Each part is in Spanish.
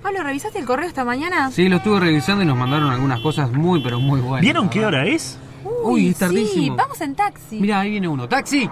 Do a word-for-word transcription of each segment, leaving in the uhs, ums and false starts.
Pablo, ¿revisaste el correo esta mañana? Sí, lo estuve revisando y nos mandaron algunas cosas muy, pero muy buenas. ¿Vieron qué hora es? Uy, Uy, es tardísimo. Sí, vamos en taxi. Mira, ahí viene uno. ¡Taxi!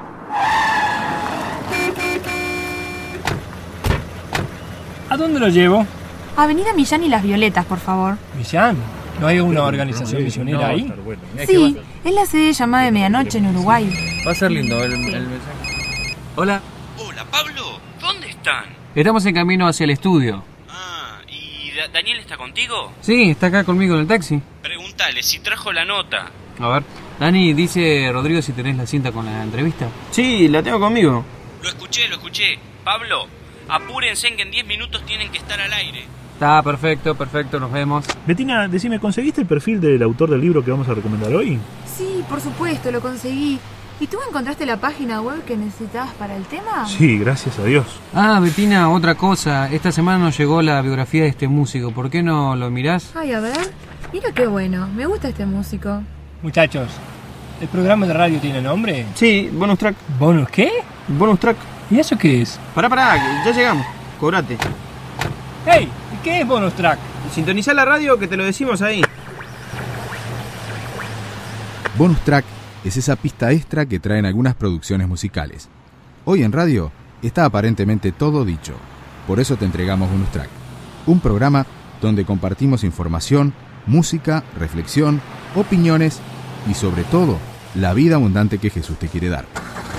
¿A dónde lo llevo? Avenida Millán y Las Violetas, por favor. ¿Millán? ¿No hay una organización misionera ahí? Sí, es la sede llamada de Medianoche en Uruguay. Va a ser lindo el, el mensaje. Hola. Hola, Pablo. ¿Dónde están? Estamos en camino hacia el estudio. Ah, ¿y Da- Daniel está contigo? Sí, está acá conmigo en el taxi. Pregúntale si trajo la nota. A ver. Dani, dice Rodrigo si tenés la cinta con la entrevista. Sí, la tengo conmigo. Lo escuché, lo escuché. Pablo, apúrense que en diez minutos tienen que estar al aire. Está perfecto, perfecto, nos vemos. Betina, decime, ¿conseguiste el perfil del autor del libro que vamos a recomendar hoy? Sí, por supuesto, lo conseguí. ¿Y tú encontraste la página web que necesitabas para el tema? Sí, gracias a Dios. Ah, Betina, otra cosa. Esta semana nos llegó la biografía de este músico. ¿Por qué no lo mirás? Ay, a ver. Mira qué bueno. Me gusta este músico. Muchachos, ¿el programa de radio tiene nombre? Sí, bonus track. ¿Bonus qué? Bonus track. ¿Y eso qué es? Pará, pará, que ya llegamos. Cobrate. ¡Hey! ¿Y qué es bonus track? Sintonizá la radio que te lo decimos ahí. Bonus track es esa pista extra que traen algunas producciones musicales. Hoy en radio está aparentemente todo dicho. Por eso te entregamos Bonus Track, un programa donde compartimos información, música, reflexión, opiniones y sobre todo, la vida abundante que Jesús te quiere dar.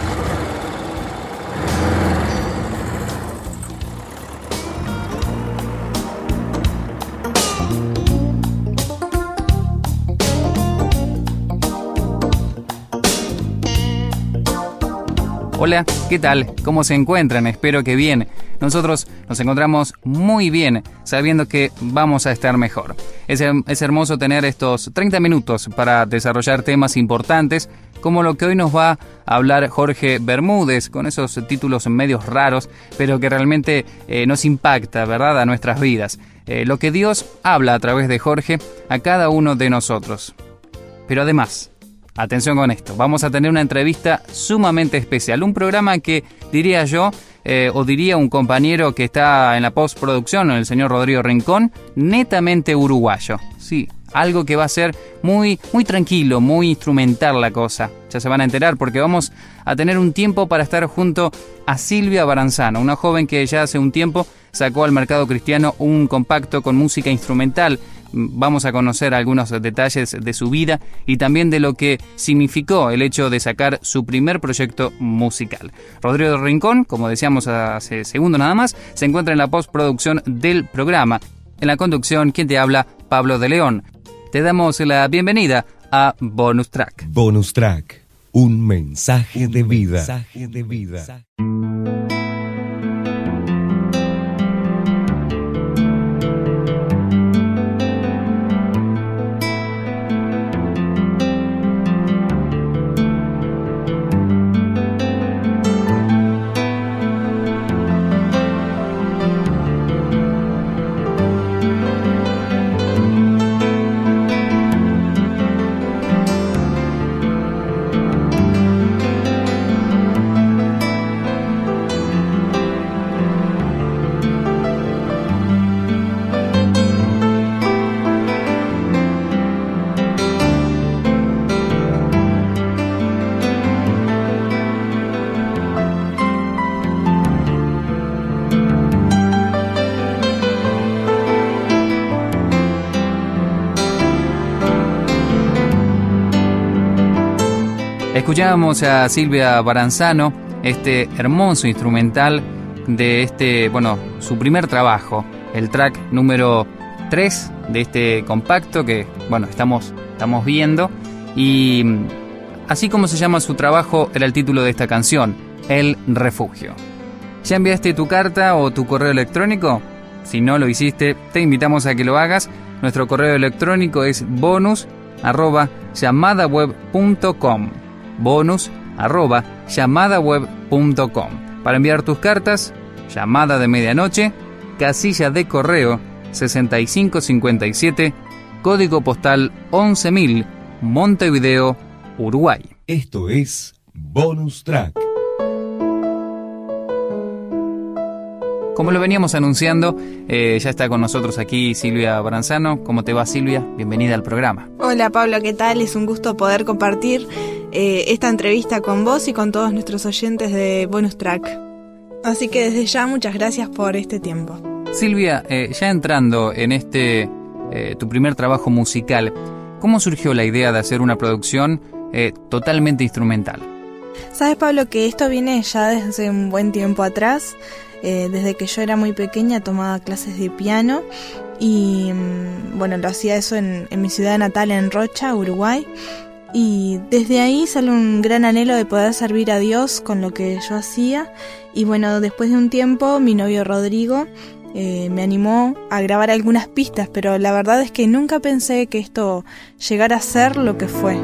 Hola, ¿qué tal? ¿Cómo se encuentran? Espero que bien. Nosotros nos encontramos muy bien, sabiendo que vamos a estar mejor. Es, es hermoso tener estos treinta minutos para desarrollar temas importantes, como lo que hoy nos va a hablar Jorge Bermúdez, con esos títulos medios raros, pero que realmente eh, nos impacta, ¿verdad?, a nuestras vidas. Eh, lo que Dios habla a través de Jorge a cada uno de nosotros. Pero además, atención con esto, vamos a tener una entrevista sumamente especial, un programa que diría yo, eh, o diría un compañero que está en la postproducción, el señor Rodrigo Rincón, netamente uruguayo. Sí, algo que va a ser muy, muy tranquilo, muy instrumental la cosa. Ya se van a enterar porque vamos a tener un tiempo para estar junto a Silvia Baranzano, una joven que ya hace un tiempo sacó al mercado cristiano un compacto con música instrumental. Vamos a conocer algunos detalles de su vida y también de lo que significó el hecho de sacar su primer proyecto musical. Rodrigo Rincón, como decíamos hace segundos nada más, se encuentra en la postproducción del programa. En la conducción, quien te habla, Pablo de León. Te damos la bienvenida a Bonus Track. Bonus Track, un mensaje de vida. Mensaje de vida. Escuchábamos a Silvia Baranzano, este hermoso instrumental de este, bueno, su primer trabajo, el track número tres de este compacto que, bueno, estamos, estamos viendo. Y así como se llama su trabajo, era el título de esta canción, El Refugio. ¿Ya enviaste tu carta o tu correo electrónico? Si no lo hiciste, te invitamos a que lo hagas. Nuestro correo electrónico es bonus arroba llamadaweb punto com. bonus arroba llamadaweb punto com. Para enviar tus cartas, llamada de medianoche, casilla de correo sesenta y cinco cincuenta y siete, código postal once mil, Montevideo, Uruguay. Esto es Bonus Track. Como lo veníamos anunciando, eh, ya está con nosotros aquí Silvia Baranzano. ¿Cómo te va, Silvia? Bienvenida al programa. Hola, Pablo, ¿qué tal? Es un gusto poder compartir eh, esta entrevista con vos y con todos nuestros oyentes de Bonus Track. Así que desde ya, muchas gracias por este tiempo. Silvia, eh, ya entrando en este, eh, tu primer trabajo musical, ¿cómo surgió la idea de hacer una producción eh, totalmente instrumental? Sabes, Pablo, que esto viene ya desde un buen tiempo atrás. Eh, desde que yo era muy pequeña tomaba clases de piano y bueno, lo hacía eso en, en mi ciudad natal, en Rocha, Uruguay. Y desde ahí sale un gran anhelo de poder servir a Dios con lo que yo hacía. Y bueno, después de un tiempo, mi novio Rodrigo eh, me animó a grabar algunas pistas, pero la verdad es que nunca pensé que esto llegara a ser lo que fue.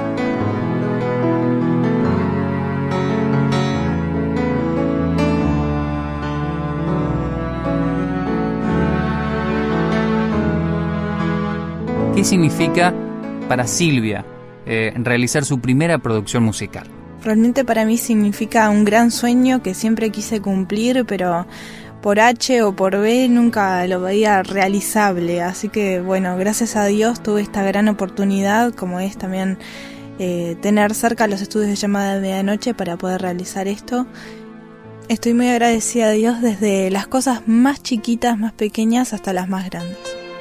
¿Qué significa para Silvia eh, realizar su primera producción musical? Realmente para mí significa un gran sueño que siempre quise cumplir, pero por H o por B nunca lo veía realizable. Así que bueno, gracias a Dios tuve esta gran oportunidad, como es también eh, tener cerca los estudios de Llamada de Medianoche para poder realizar esto. Estoy muy agradecida a Dios desde las cosas más chiquitas, más pequeñas, hasta las más grandes.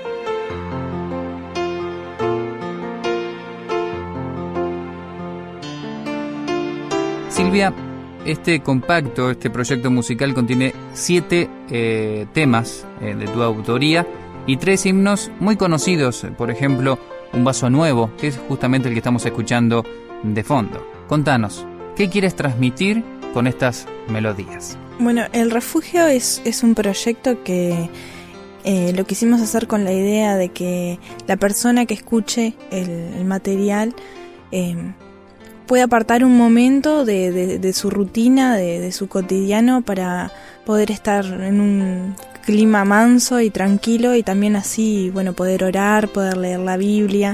Silvia, este compacto, este proyecto musical contiene siete eh, temas eh, de tu autoría y tres himnos muy conocidos, por ejemplo, Un vaso nuevo, que es justamente el que estamos escuchando de fondo. Contanos, ¿qué quieres transmitir con estas melodías? Bueno, El Refugio es, es un proyecto que eh, lo quisimos hacer con la idea de que la persona que escuche el, el material eh, puede apartar un momento de, de, de su rutina, de, de su cotidiano, para poder estar en un clima manso y tranquilo, y también así, bueno, poder orar, poder leer la Biblia.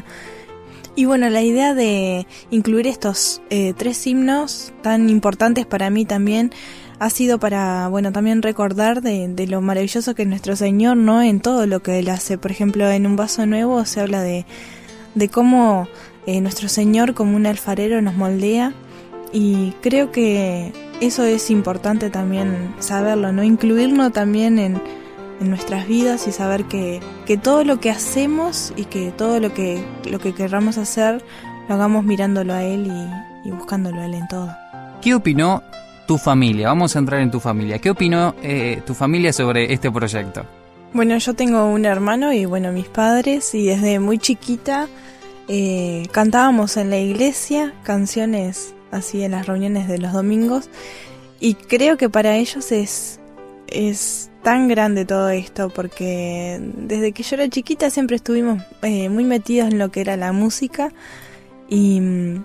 Y bueno, la idea de incluir estos eh, tres himnos tan importantes para mí también ha sido para, bueno, también recordar de, de lo maravilloso que es nuestro Señor, ¿no? En todo lo que Él hace. Por ejemplo, en Un vaso nuevo se habla de, de cómo Eh, nuestro Señor como un alfarero nos moldea, y creo que eso es importante también saberlo, ¿no? Incluirlo también en, en nuestras vidas y saber que, que todo lo que hacemos y que todo lo que, lo que querramos hacer lo hagamos mirándolo a Él y, y buscándolo a Él en todo. ¿Qué opinó tu familia? Vamos a entrar en tu familia. ¿Qué opinó eh, tu familia sobre este proyecto? Bueno, yo tengo un hermano y bueno, mis padres, y desde muy chiquita Eh, cantábamos en la iglesia canciones así en las reuniones de los domingos, y creo que para ellos es, es tan grande todo esto, porque desde que yo era chiquita siempre estuvimos eh, muy metidos en lo que era la música, y,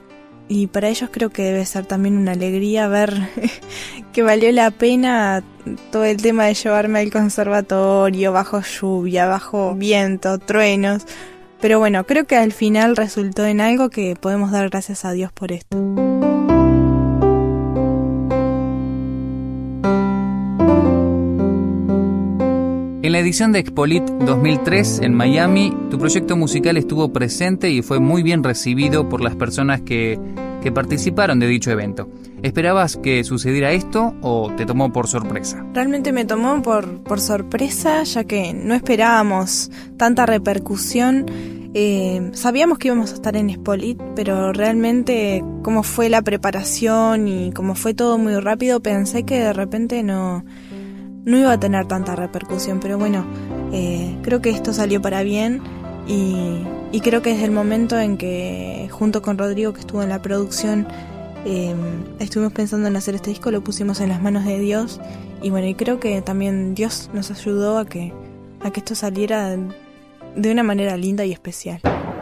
y para ellos creo que debe ser también una alegría ver que valió la pena todo el tema de llevarme al conservatorio bajo lluvia, bajo viento, truenos. Pero bueno, creo que al final resultó en algo que podemos dar gracias a Dios por esto. En la edición de Expolit dos mil tres en Miami, tu proyecto musical estuvo presente y fue muy bien recibido por las personas que, que participaron de dicho evento. ¿Esperabas que sucediera esto o te tomó por sorpresa? Realmente me tomó por, por sorpresa, ya que no esperábamos tanta repercusión. Eh, sabíamos que íbamos a estar en Expolit, pero realmente como fue la preparación y como fue todo muy rápido, pensé que de repente no, no iba a tener tanta repercusión. Pero bueno, eh, creo que esto salió para bien, y, y creo que desde el momento en que, junto con Rodrigo, que estuvo en la producción, Eh, estuvimos pensando en hacer este disco, lo pusimos en las manos de Dios, y bueno, y creo que también Dios nos ayudó a que, a que esto saliera de una manera linda y especial.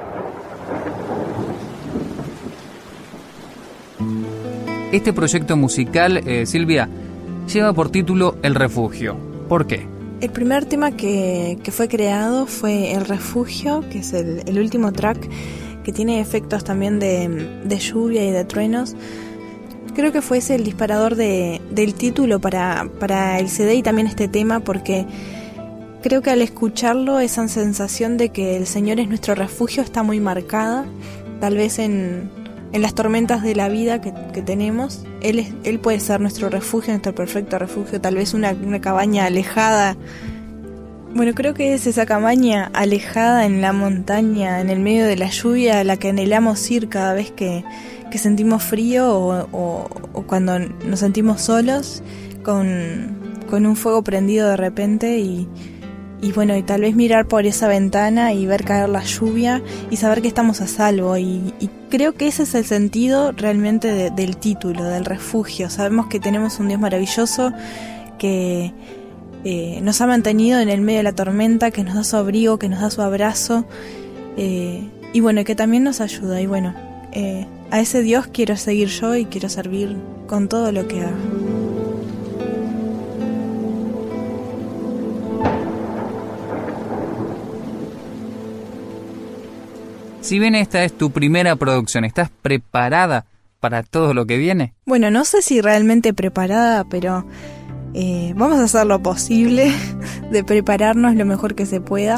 Este proyecto musical, eh, Silvia, lleva por título El Refugio. ¿Por qué? El primer tema que, que fue creado fue El Refugio, que es el, el último track, que tiene efectos también de, de lluvia y de truenos. creo que fue ese el disparador de, del título para, para el C D y también este tema, porque creo que al escucharlo esa sensación de que el Señor es nuestro refugio está muy marcada, tal vez en, en las tormentas de la vida que, que tenemos. Él, es, él puede ser nuestro refugio, nuestro perfecto refugio, tal vez una, una cabaña alejada. Bueno, creo que es esa cabaña alejada en la montaña, en el medio de la lluvia, a la que anhelamos ir cada vez que, que sentimos frío o, o, o cuando nos sentimos solos, con, con un fuego prendido de repente y, y bueno, y tal vez mirar por esa ventana y ver caer la lluvia y saber que estamos a salvo. Y, y creo que ese es el sentido realmente de, del título, del refugio. Sabemos que tenemos un Dios maravilloso que Eh, nos ha mantenido en el medio de la tormenta, que nos da su abrigo, que nos da su abrazo, eh, y bueno, que también nos ayuda. Y bueno, eh, a ese Dios quiero seguir yo y quiero servir con todo lo que haga. Si bien esta es tu primera producción, ¿estás preparada para todo lo que viene? Bueno, no sé si realmente preparada, pero Eh, vamos a hacer lo posible de prepararnos lo mejor que se pueda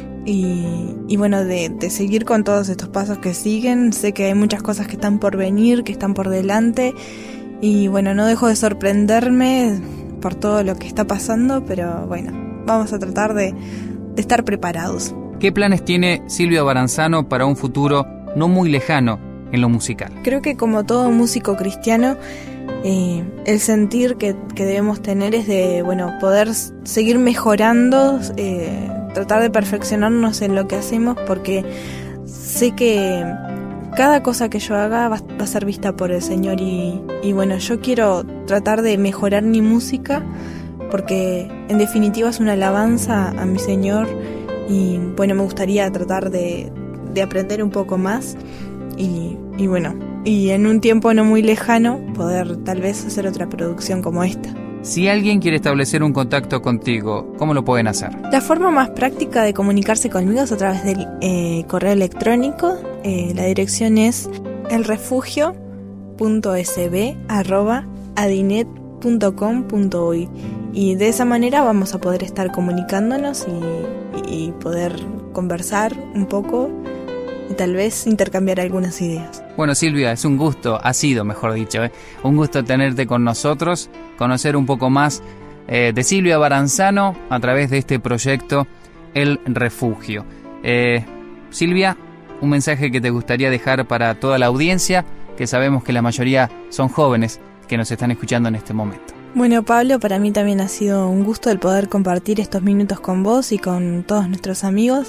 y, y bueno, de, de seguir con todos estos pasos que siguen. Sé que hay muchas cosas que están por venir, que están por delante y bueno, no dejo de sorprenderme por todo lo que está pasando, pero bueno, vamos a tratar de, de estar preparados. ¿Qué planes tiene Silvia Baranzano para un futuro no muy lejano en lo musical? Creo que como todo músico cristiano, Eh, el sentir que, que debemos tener es de, bueno, poder seguir mejorando, eh, tratar de perfeccionarnos en lo que hacemos, porque sé que cada cosa que yo haga va, va a ser vista por el Señor y, y bueno, yo quiero tratar de mejorar mi música, porque en definitiva es una alabanza a mi Señor y bueno, me gustaría tratar de, de aprender un poco más y, y bueno, y en un tiempo no muy lejano poder tal vez hacer otra producción como esta. Si alguien quiere establecer un contacto contigo, ¿cómo lo pueden hacer? La forma más práctica de comunicarse conmigo es a través del eh, correo electrónico. Eh, la dirección es elrefugio punto s b arroba adinet punto com punto uy y de esa manera vamos a poder estar comunicándonos y, y poder conversar un poco y tal vez intercambiar algunas ideas. Bueno, Silvia, es un gusto, ha sido mejor dicho, ¿eh? un gusto tenerte con nosotros, conocer un poco más eh, de Silvia Baranzano a través de este proyecto El Refugio. Eh, Silvia, un mensaje que te gustaría dejar para toda la audiencia, que sabemos que la mayoría son jóvenes que nos están escuchando en este momento. Bueno, Pablo, para mí también ha sido un gusto el poder compartir estos minutos con vos y con todos nuestros amigos.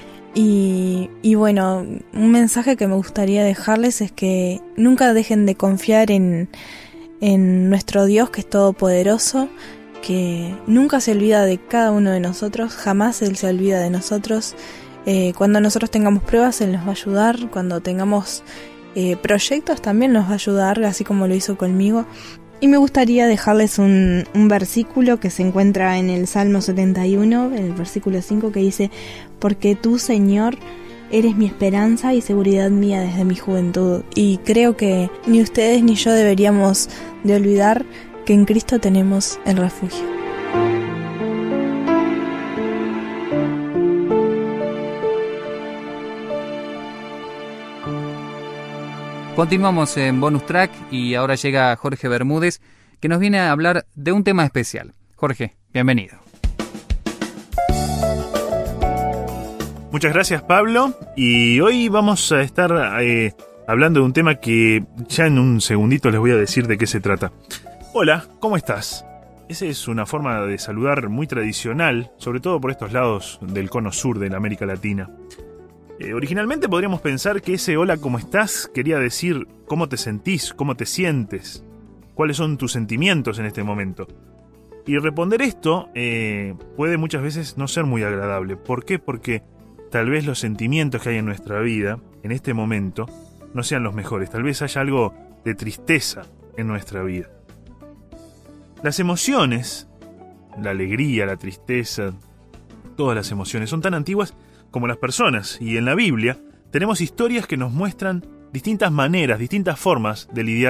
Y, y bueno, un mensaje que me gustaría dejarles es que nunca dejen de confiar en, en nuestro Dios, que es todopoderoso, que nunca se olvida de cada uno de nosotros, jamás Él se olvida de nosotros. Eh, cuando nosotros tengamos pruebas, Él nos va a ayudar, cuando tengamos eh, proyectos también nos va a ayudar, así como lo hizo conmigo. Y me gustaría dejarles un, un versículo que se encuentra en el Salmo setenta y uno, en el versículo cinco, que dice: porque tú, Señor, eres mi esperanza y seguridad mía desde mi juventud. Y creo que ni ustedes ni yo deberíamos de olvidar que en Cristo tenemos el refugio. Continuamos en Bonus Track y ahora llega Jorge Bermúdez, que nos viene a hablar de un tema especial. Jorge, bienvenido. Muchas gracias, Pablo. Y hoy vamos a estar eh, hablando de un tema que ya en un segundito les voy a decir de qué se trata. Hola, ¿cómo estás? Esa es una forma de saludar muy tradicional, sobre todo por estos lados del cono sur de la América Latina. Eh, originalmente podríamos pensar que ese hola, ¿cómo estás? Quería decir cómo te sentís, cómo te sientes, cuáles son tus sentimientos en este momento. Y responder esto eh, puede muchas veces no ser muy agradable. ¿Por qué? Porque tal vez los sentimientos que hay en nuestra vida, en este momento, no sean los mejores. Tal vez haya algo de tristeza en nuestra vida. Las emociones, la alegría, la tristeza, todas las emociones son tan antiguas como las personas, y en la Biblia tenemos historias que nos muestran distintas maneras, distintas formas de lidiar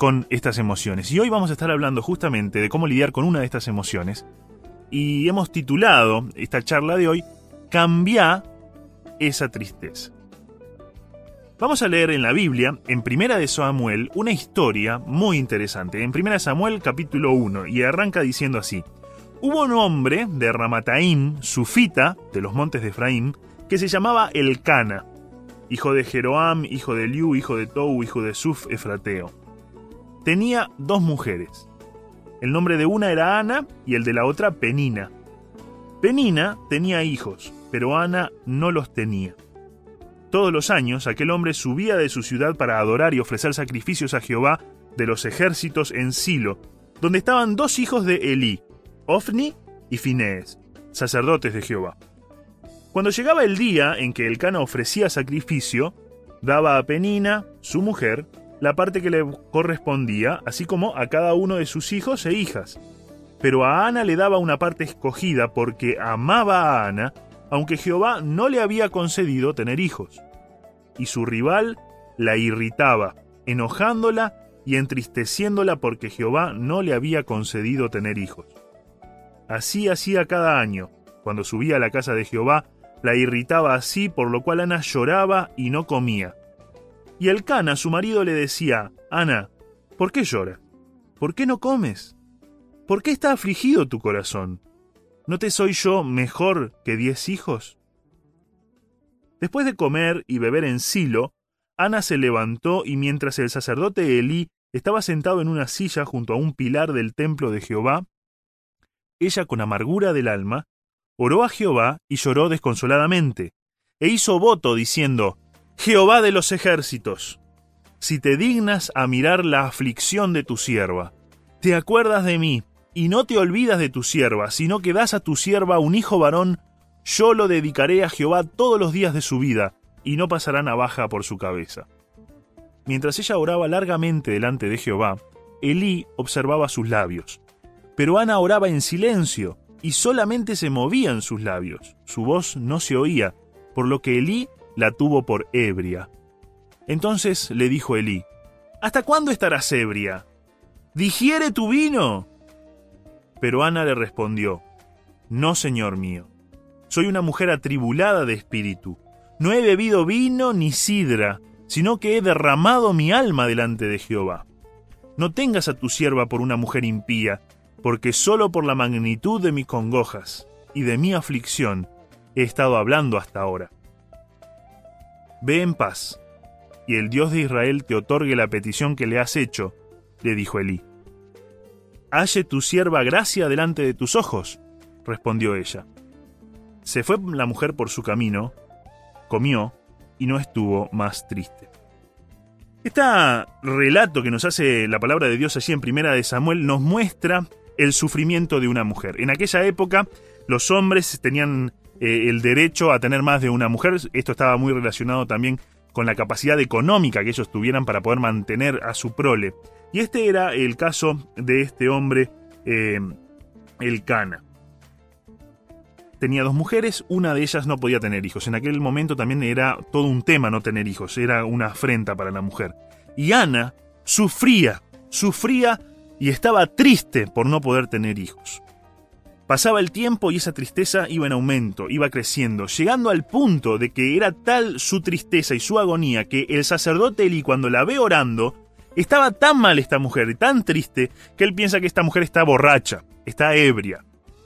con estas emociones. Y hoy vamos a estar hablando justamente de cómo lidiar con una de estas emociones. Y hemos titulado esta charla de hoy, Cambia esa tristeza. Vamos a leer en la Biblia, en Primera de Samuel, una historia muy interesante. En Primera de Samuel, capítulo uno, y arranca diciendo así. Hubo un hombre de Ramataim, sufita, de los montes de Efraín, que se llamaba Elcana, hijo de Jeroam, hijo de Eliú, hijo de Tou, hijo de Suf, efrateo. Tenía dos mujeres. El nombre de una era Ana y el de la otra Penina. Penina tenía hijos, pero Ana no los tenía. Todos los años aquel hombre subía de su ciudad para adorar y ofrecer sacrificios a Jehová de los ejércitos en Silo, donde estaban dos hijos de Elí, Ofni y Finees, sacerdotes de Jehová. Cuando llegaba el día en que Elcana ofrecía sacrificio, daba a Penina, su mujer, la parte que le correspondía, así como a cada uno de sus hijos e hijas. Pero a Ana le daba una parte escogida porque amaba a Ana, aunque Jehová no le había concedido tener hijos. Y su rival la irritaba, enojándola y entristeciéndola porque Jehová no le había concedido tener hijos. Así hacía cada año. Cuando subía a la casa de Jehová, la irritaba así, por lo cual Ana lloraba y no comía. Y Elcana, su marido, le decía, Ana, ¿por qué lloras? ¿Por qué no comes? ¿Por qué está afligido tu corazón? ¿No te soy yo mejor que diez hijos? Después de comer y beber en Silo, Ana se levantó y mientras el sacerdote Elí estaba sentado en una silla junto a un pilar del templo de Jehová, ella con amargura del alma, oró a Jehová y lloró desconsoladamente, e hizo voto diciendo, Jehová de los ejércitos, si te dignas a mirar la aflicción de tu sierva, te acuerdas de mí, y no te olvidas de tu sierva, sino que das a tu sierva un hijo varón, yo lo dedicaré a Jehová todos los días de su vida, y no pasará navaja por su cabeza. Mientras ella oraba largamente delante de Jehová, Elí observaba sus labios. Pero Ana oraba en silencio, y solamente se movían sus labios. Su voz no se oía, por lo que Elí la tuvo por ebria. Entonces le dijo Elí, ¿hasta cuándo estarás ebria? ¿Digiere tu vino? Pero Ana le respondió, no, señor mío, soy una mujer atribulada de espíritu. No he bebido vino ni sidra, sino que he derramado mi alma delante de Jehová. No tengas a tu sierva por una mujer impía, porque solo por la magnitud de mis congojas y de mi aflicción he estado hablando hasta ahora. Ve en paz, y el Dios de Israel te otorgue la petición que le has hecho, le dijo Elí. Halle tu sierva gracia delante de tus ojos, respondió ella. Se fue la mujer por su camino, comió y no estuvo más triste. Este relato que nos hace la palabra de Dios allí en Primera de Samuel nos muestra el sufrimiento de una mujer. En aquella época los hombres tenían eh, el derecho a tener más de una mujer. Esto estaba muy relacionado también con la capacidad económica que ellos tuvieran para poder mantener a su prole. Y este era el caso de este hombre, eh, Elcana. Tenía dos mujeres, una de ellas no podía tener hijos. En aquel momento también era todo un tema no tener hijos, era una afrenta para la mujer. Y Ana sufría, sufría y estaba triste por no poder tener hijos. Pasaba el tiempo y esa tristeza iba en aumento, iba creciendo, llegando al punto de que era tal su tristeza y su agonía que el sacerdote Elí, cuando la ve orando, estaba tan mal esta mujer, tan triste, que él piensa que esta mujer está borracha, está ebria.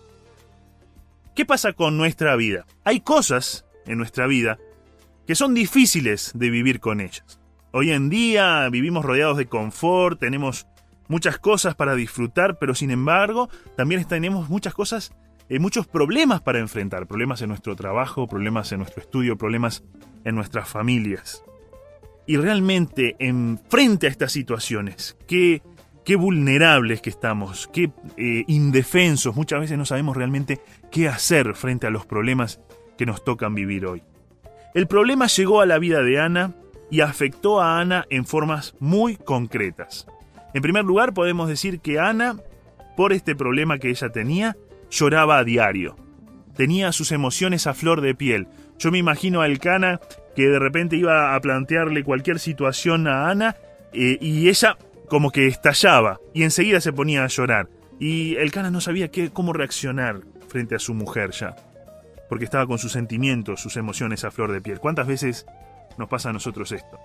¿Qué pasa con nuestra vida? Hay cosas en nuestra vida que son difíciles de vivir con ellas. Hoy en día vivimos rodeados de confort, tenemos muchas cosas para disfrutar, pero sin embargo también tenemos muchas cosas, eh, muchos problemas para enfrentar. Problemas en nuestro trabajo, problemas en nuestro estudio, problemas en nuestras familias. Y realmente, en frente a estas situaciones, qué, qué vulnerables que estamos, qué eh, indefensos, muchas veces no sabemos realmente qué hacer frente a los problemas que nos tocan vivir hoy. El problema llegó a la vida de Ana y afectó a Ana en formas muy concretas. En primer lugar, podemos decir que Ana, por este problema que ella tenía, lloraba a diario. Tenía sus emociones a flor de piel. Yo me imagino a Elcana que de repente iba a plantearle cualquier situación a Ana eh, y ella como que estallaba y enseguida se ponía a llorar. Y Elcana no sabía qué, cómo reaccionar frente a su mujer ya, porque estaba con sus sentimientos, sus emociones a flor de piel. ¿Cuántas veces nos pasa a nosotros esto?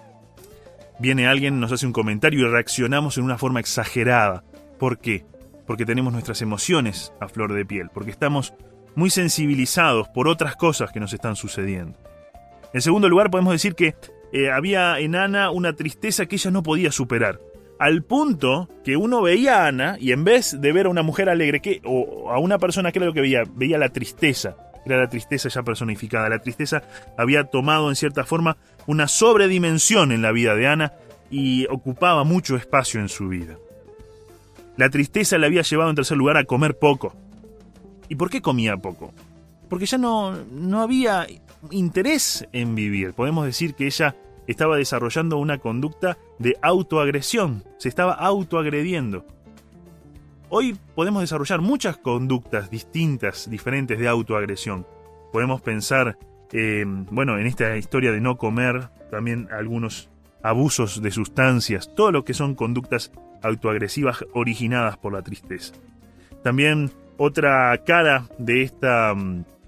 Viene alguien, nos hace un comentario y reaccionamos en una forma exagerada. ¿Por qué? Porque tenemos nuestras emociones a flor de piel, porque estamos muy sensibilizados por otras cosas que nos están sucediendo. En segundo lugar, podemos decir que eh, había en Ana una tristeza que ella no podía superar, al punto que uno veía a Ana y en vez de ver a una mujer alegre, que, o a una persona, ¿qué era lo que veía? Veía la tristeza. Era la tristeza ya personificada. La tristeza había tomado en cierta forma una sobredimensión en la vida de Ana y ocupaba mucho espacio en su vida. La tristeza le había llevado en tercer lugar a comer poco. ¿Y por qué comía poco? Porque ya no, no había interés en vivir. Podemos decir que ella estaba desarrollando una conducta de autoagresión. Se estaba autoagrediendo. Hoy podemos desarrollar muchas conductas distintas, diferentes de autoagresión. Podemos pensar, eh, bueno, en esta historia de no comer, también algunos abusos de sustancias, todo lo que son conductas autoagresivas originadas por la tristeza. También otra cara de esta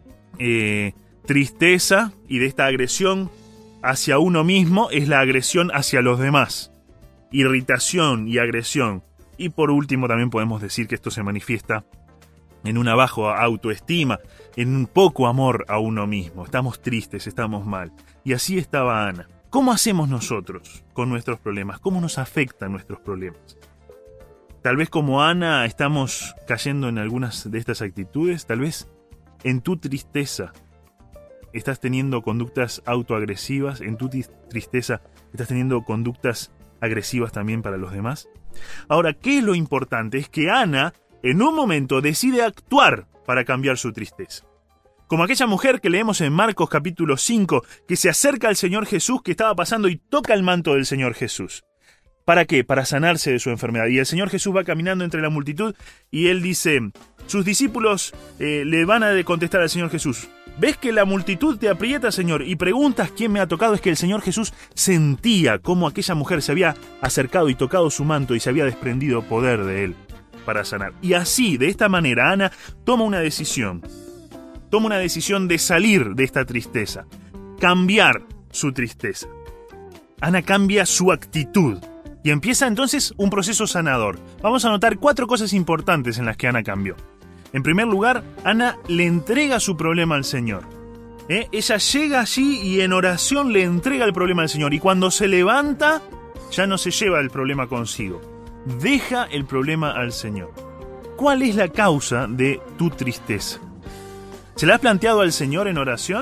eh, tristeza y de esta agresión hacia uno mismo es la agresión hacia los demás. Irritación y agresión. Y por último también podemos decir que esto se manifiesta en una baja autoestima, en un poco amor a uno mismo. Estamos tristes, estamos mal. Y así estaba Ana. ¿Cómo hacemos nosotros con nuestros problemas? ¿Cómo nos afectan nuestros problemas? Tal vez como Ana estamos cayendo en algunas de estas actitudes. Tal vez en tu tristeza estás teniendo conductas autoagresivas. En tu tristeza estás teniendo conductas agresivas también para los demás. Ahora, ¿qué es lo importante? Es que Ana, en un momento, decide actuar para cambiar su tristeza. Como aquella mujer que leemos en Marcos capítulo cinco, que se acerca al Señor Jesús, que estaba pasando y toca el manto del Señor Jesús. ¿Para qué? Para sanarse de su enfermedad. Y el Señor Jesús va caminando entre la multitud y él dice, sus discípulos eh, le van a contestar al Señor Jesús, ¿ves que la multitud te aprieta, Señor? Y preguntas quién me ha tocado. Es que el Señor Jesús sentía cómo aquella mujer se había acercado y tocado su manto y se había desprendido poder de él para sanar. Y así, de esta manera, Ana toma una decisión. Toma una decisión de salir de esta tristeza. Cambiar su tristeza. Ana cambia su actitud. Y empieza entonces un proceso sanador. Vamos a notar cuatro cosas importantes en las que Ana cambió. En primer lugar, Ana le entrega su problema al Señor. ¿Eh? Ella llega allí y en oración le entrega el problema al Señor. Y cuando se levanta, ya no se lleva el problema consigo. Deja el problema al Señor. ¿Cuál es la causa de tu tristeza? ¿Se la has planteado al Señor en oración?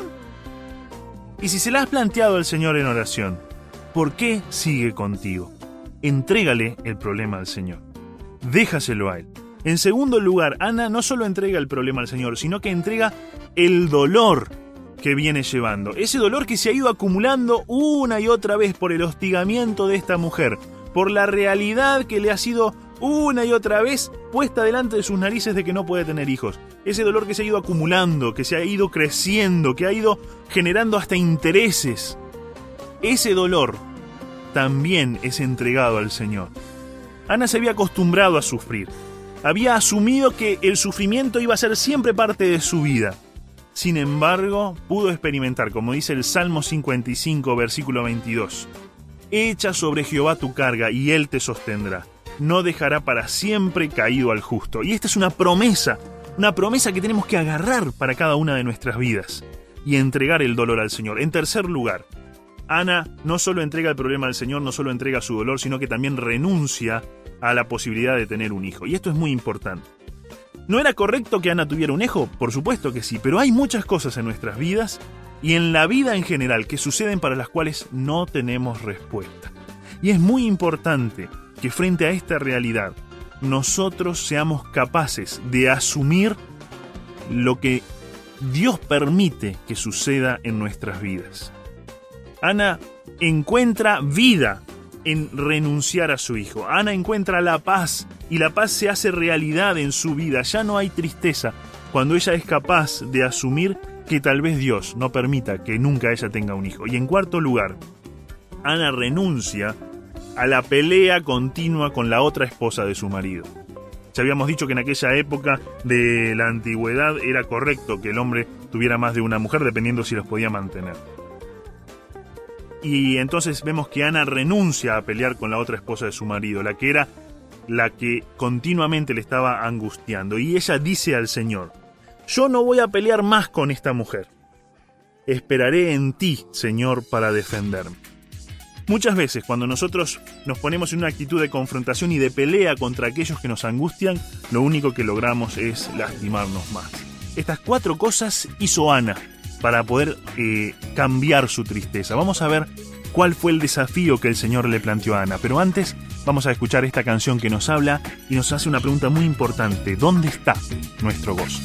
Y si se la has planteado al Señor en oración, ¿por qué sigue contigo? Entrégale el problema al Señor. Déjaselo a Él. En segundo lugar, Ana no solo entrega el problema al Señor, sino que entrega el dolor que viene llevando. Ese dolor que se ha ido acumulando una y otra vez por el hostigamiento de esta mujer, por la realidad que le ha sido una y otra vez puesta delante de sus narices de que no puede tener hijos. Ese dolor que se ha ido acumulando, que se ha ido creciendo, que ha ido generando hasta intereses. Ese dolor también es entregado al Señor. Ana se había acostumbrado a sufrir. Había asumido que el sufrimiento iba a ser siempre parte de su vida. Sin embargo, pudo experimentar, como dice el Salmo cincuenta y cinco, versículo veintidós. Echa sobre Jehová tu carga y Él te sostendrá. No dejará para siempre caído al justo. Y esta es una promesa, una promesa que tenemos que agarrar para cada una de nuestras vidas y entregar el dolor al Señor. En tercer lugar, Ana no solo entrega el problema al Señor, no solo entrega su dolor, sino que también renuncia a la posibilidad de tener un hijo. Y esto es muy importante. ¿No era correcto que Ana tuviera un hijo? Por supuesto que sí, pero hay muchas cosas en nuestras vidas y en la vida en general que suceden para las cuales no tenemos respuesta. Y es muy importante que frente a esta realidad nosotros seamos capaces de asumir lo que Dios permite que suceda en nuestras vidas. Ana encuentra vida en renunciar a su hijo. Ana encuentra la paz y la paz se hace realidad en su vida. Ya no hay tristeza cuando ella es capaz de asumir que tal vez Dios no permita que nunca ella tenga un hijo. Y en cuarto lugar, Ana renuncia a la pelea continua con la otra esposa de su marido. Ya habíamos dicho que en aquella época de la antigüedad era correcto que el hombre tuviera más de una mujer dependiendo si los podía mantener. Y entonces vemos que Ana renuncia a pelear con la otra esposa de su marido, la que era la que continuamente le estaba angustiando. Y ella dice al Señor: yo no voy a pelear más con esta mujer. Esperaré en ti, Señor, para defenderme. Muchas veces cuando nosotros nos ponemos en una actitud de confrontación y de pelea contra aquellos que nos angustian, lo único que logramos es lastimarnos más. Estas cuatro cosas hizo Ana para poder eh, cambiar su tristeza. Vamos a ver cuál fue el desafío que el Señor le planteó a Ana. Pero antes vamos a escuchar esta canción que nos habla y nos hace una pregunta muy importante. ¿Dónde está nuestro gozo?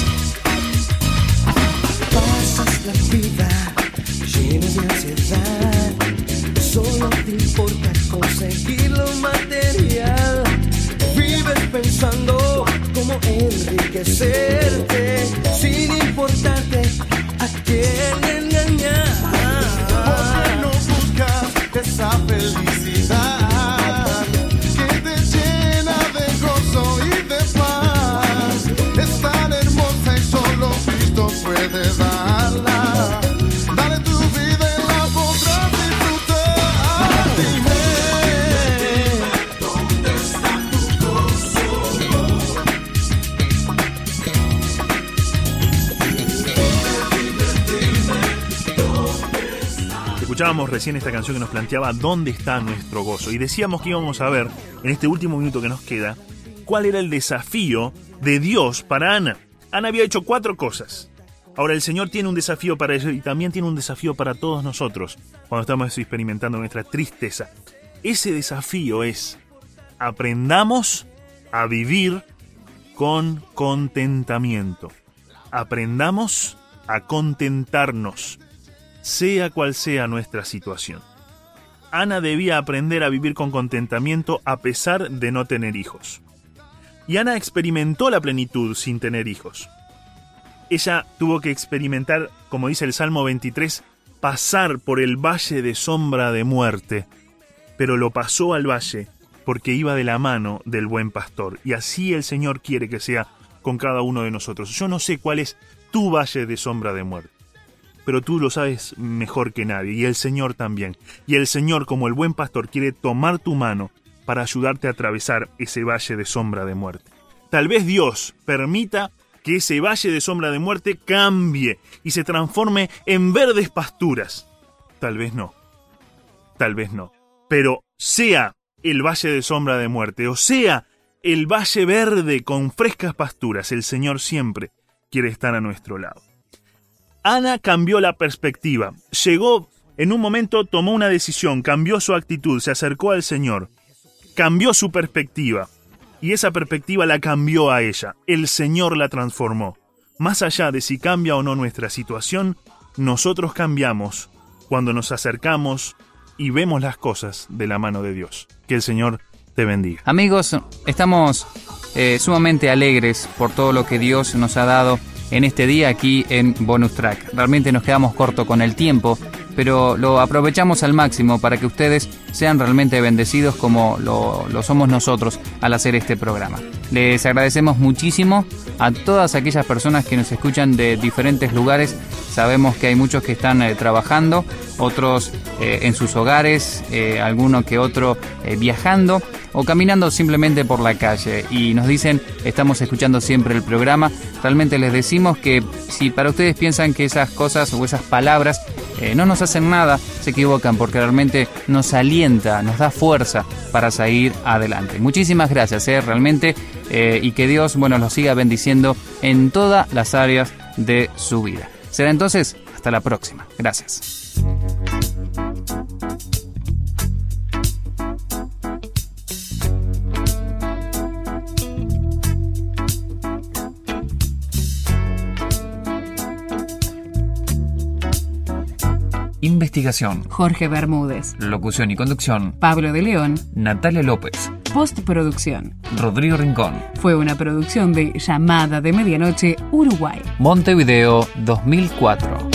Pasas la vida llena de ansiedad, solo te importa conseguir lo material. Vives pensando cómo enriquecerte, sin importarte a quién engañar. ¿Por qué no buscas esa felicidad que te llena de gozo y de paz? Es tan hermosa y solo Cristo puede darla. Dale tu vida y la podrás disfrutar. Dime, ¿dónde está tu gozo? Escuchábamos recién esta canción que nos planteaba ¿dónde está nuestro gozo? Y decíamos que íbamos a ver, en este último minuto que nos queda, cuál era el desafío de Dios para Ana. Ana había hecho cuatro cosas. Ahora el Señor tiene un desafío para ella y también tiene un desafío para todos nosotros cuando estamos experimentando nuestra tristeza. Ese desafío es: aprendamos a vivir con contentamiento. Aprendamos a contentarnos, sea cual sea nuestra situación. Ana debía aprender a vivir con contentamiento a pesar de no tener hijos. Y Ana experimentó la plenitud sin tener hijos. Ella tuvo que experimentar, como dice el Salmo veintitrés, pasar por el valle de sombra de muerte, pero lo pasó al valle porque iba de la mano del buen pastor. Y así el Señor quiere que sea con cada uno de nosotros. Yo no sé cuál es tu valle de sombra de muerte, pero tú lo sabes mejor que nadie, y el Señor también. Y el Señor, como el buen pastor, quiere tomar tu mano para ayudarte a atravesar ese valle de sombra de muerte. Tal vez Dios permita que ese valle de sombra de muerte cambie y se transforme en verdes pasturas. Tal vez no. Tal vez no. Pero sea el valle de sombra de muerte, o sea el valle verde con frescas pasturas, el Señor siempre quiere estar a nuestro lado. Ana cambió la perspectiva. Llegó, en un momento tomó una decisión, cambió su actitud, se acercó al Señor, cambió su perspectiva. Y esa perspectiva la cambió a ella. El Señor la transformó. Más allá de si cambia o no nuestra situación, nosotros cambiamos cuando nos acercamos y vemos las cosas de la mano de Dios. Que el Señor te bendiga. Amigos, estamos eh, sumamente alegres por todo lo que Dios nos ha dado en este día aquí en Bonus Track. Realmente nos quedamos corto con el tiempo, pero lo aprovechamos al máximo para que ustedes sean realmente bendecidos como lo, lo somos nosotros al hacer este programa. Les agradecemos muchísimo a todas aquellas personas que nos escuchan de diferentes lugares. Sabemos que hay muchos que están eh, trabajando, otros eh, en sus hogares, eh, alguno que otro eh, viajando o caminando simplemente por la calle, y nos dicen, estamos escuchando siempre el programa. Realmente les decimos que si para ustedes piensan que esas cosas o esas palabras eh, no nos hacen nada, se equivocan, porque realmente nos alienta, nos da fuerza para seguir adelante. Muchísimas gracias, eh, realmente, eh, y que Dios, bueno, los siga bendiciendo en todas las áreas de su vida. Será entonces, hasta la próxima. Gracias. Investigación: Jorge Bermúdez. Locución y conducción: Pablo de León. Natalia López. Postproducción: Rodrigo Rincón. Fue una producción de Llamada de Medianoche, Uruguay. Montevideo, dos mil cuatro.